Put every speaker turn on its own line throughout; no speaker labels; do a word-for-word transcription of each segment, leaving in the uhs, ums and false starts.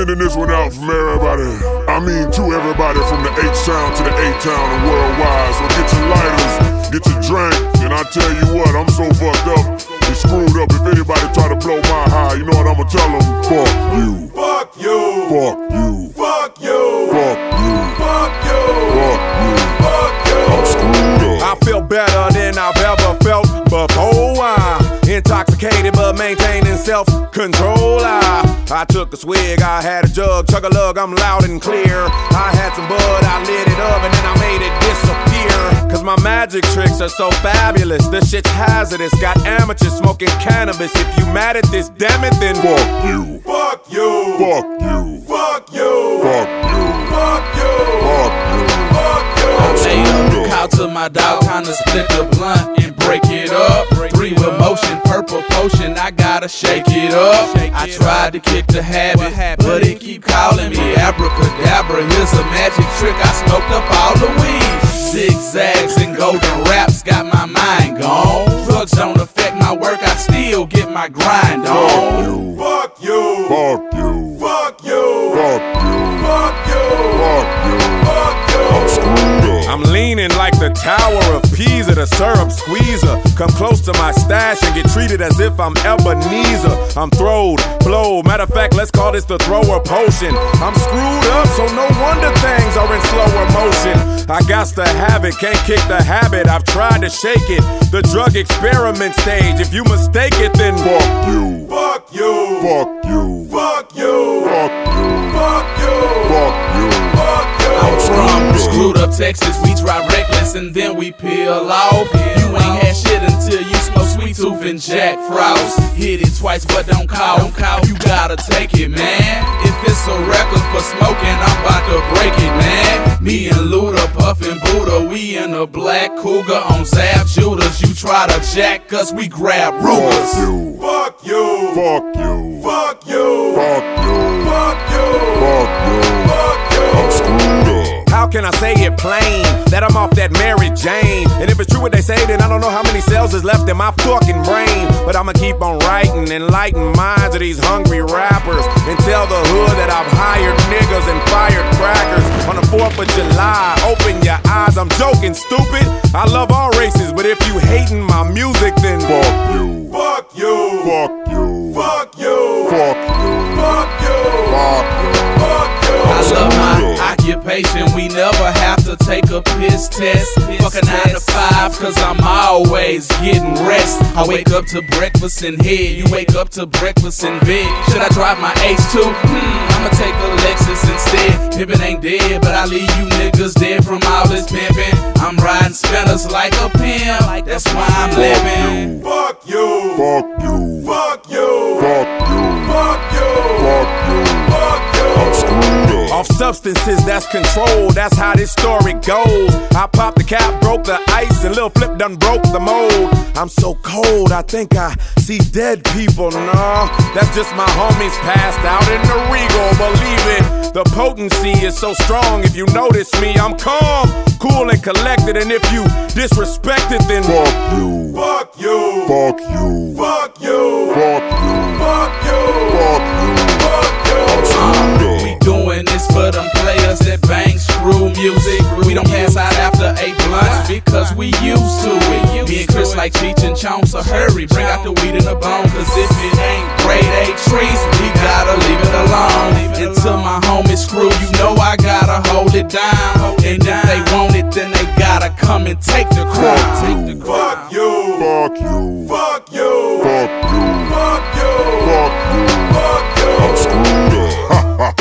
Sending this one out from everybody. I mean to everybody from the H-Town to the A-Town and worldwide. So get your lighters, get your drink, and I tell you what, I'm so fucked up and screwed up. If anybody try to blow my high, you know what I'ma tell them? Fuck you.
Fuck you.
Fuck you.
Fuck you.
Fuck you.
Fuck you.
Fuck you.
Fuck you.
I'm screwed up.
I feel better than I've ever felt before. I'm intoxicated but maintaining self-control. I, I took a swig, I had a jug, chug a lug, I'm loud and clear. I had some bud, I lit it up and then I made it disappear. Cause my magic tricks are so fabulous, this shit's hazardous. Got amateurs smoking cannabis. If you mad at this, damn it, then
fuck you.
Fuck you.
Fuck you.
Fuck you.
Fuck you.
Fuck you.
Fuck you.
Fuck you.
Lay up, call to my dog, kinda split the blunt and break it up. Three with motion, purple potion, I gotta shake it up. I tried to kick the habit, but it keep calling me abracadabra. Here's a magic trick, I smoked up all the weed. Zigzags and golden raps got my mind gone. Drugs don't affect my work, I still get my grind on.
Fuck you.
Fuck you.
Fuck you.
Fuck you.
Fuck you.
Fuck you.
Fuck you.
Fuck you.
I'm screwed up.
I'm leaning like the Tower of Pisa, the syrup squeezer. Come close to my stash and get treated as if I'm Ebenezer. I'm throwed, blowed. Matter of fact, let's call this the thrower potion. I'm screwed up, so no wonder things are in slower motion. I got to have it, can't kick the habit. I've tried to shake it. The drug experiment stage. If you mistake it, then
fuck you.
Fuck you.
Fuck you.
Fuck you.
Fuck you.
Fuck you.
Fuck you.
Fuck you.
I'm from screwed up Texas, we drive reckless and then we peel off. You ain't had shit until you smoke Sweet Tooth and Jack Frost. Hit it twice but don't call, don't call. You gotta take it, man. If it's a record for smoking, I'm about to break it, man. Me and Luda, Puffin' Buddha, we in a black Cougar on Zap Judas. You try to jack us, we grab Rugers.
Fuck you.
Fuck you.
Fuck you.
Fuck you.
Fuck you.
Fuck you.
Fuck you.
Fuck you.
I'm screwed up.
how can I say it plain? That I'm off that Mary Jane. And if it's true what they say, then I don't know how many cells is left in my fucking brain. But I'ma keep on writing, enlighten minds of these hungry rappers, and tell the hood that I've hired niggas and fired crackers. On the fourth of July, open your eyes, I'm joking, stupid. I love all races, but if you hating my music, then
fuck you.
Fuck you.
Fuck you.
Fuck you.
Fuck you.
Fuck you.
Fuck you.
Fuck you.
I love my occupation, we never have to take a piss test. Fuck a nine to five, cause I'm always getting rest. I wake up to breakfast in head, you wake up to breakfast in bed. Should I drive my H two? Hmm, I'ma take a Lexus instead. Pimpin' ain't dead, but I leave you niggas dead from all this pimpin'. I'm riding spinners like a pimp, that's why I'm living.
Fuck you.
Fuck you.
Fuck you.
Fuck you.
Fuck you.
Fuck you.
Fuck you.
I'm screwed up.
off substances that's controlled, that's how this story goes. I popped the cap, broke the ice, and Lil Flip done broke the mold. I'm so cold, I think I see dead people, nah. That's just my homies passed out in the Regal, believe it. The potency is so strong, if you notice me, I'm calm, cool and collected. And if you disrespect it, then
fuck you.
Fuck you.
Fuck you.
Fuck you.
Fuck you.
Fuck you.
Fuck you.
Fuck you.
I'm screwed up.
We doing this for them players that bang screw music. We don't pass out after eight blunts because we used to it. Me and Chris like Cheech and Chong, so hurry, bring out the weed in the bone. Cause if it ain't grade A trees, we gotta leave it alone. Until my homies screw, you know I gotta hold it down. And if they want it, then they gotta come and take the crown.
Fuck you.
Fuck you.
Fuck you.
Fuck you.
Fuck you.
Fuck you.
Fuck you.
I'm screwed up.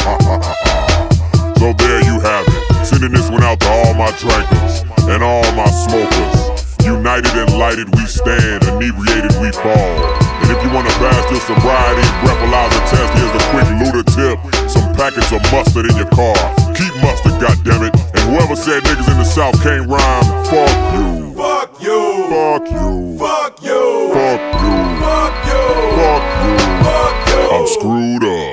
So there you have it. Sending this one out to all my drinkers and all my smokers. United and lighted we stand, inebriated we fall. And if you wanna pass your sobriety and breathalyzer test, here's a quick Luda tip. Some packets of mustard in your car. Keep mustard, goddammit. And whoever said niggas in the South can't rhyme, fuck you.
Fuck you.
Fuck you.
Fuck you.
Fuck you.
Fuck you.
Fuck you.
Fuck you.
I'm screwed up.